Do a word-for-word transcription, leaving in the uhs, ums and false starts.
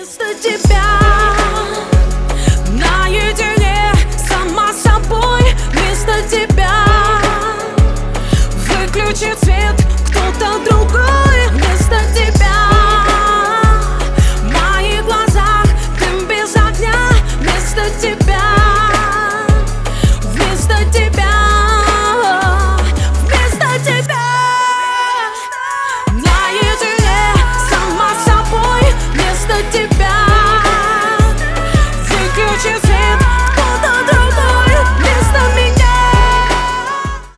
вместо тебя. Наедине сама с собой вместо тебя. Выключи свет, кто-то другой.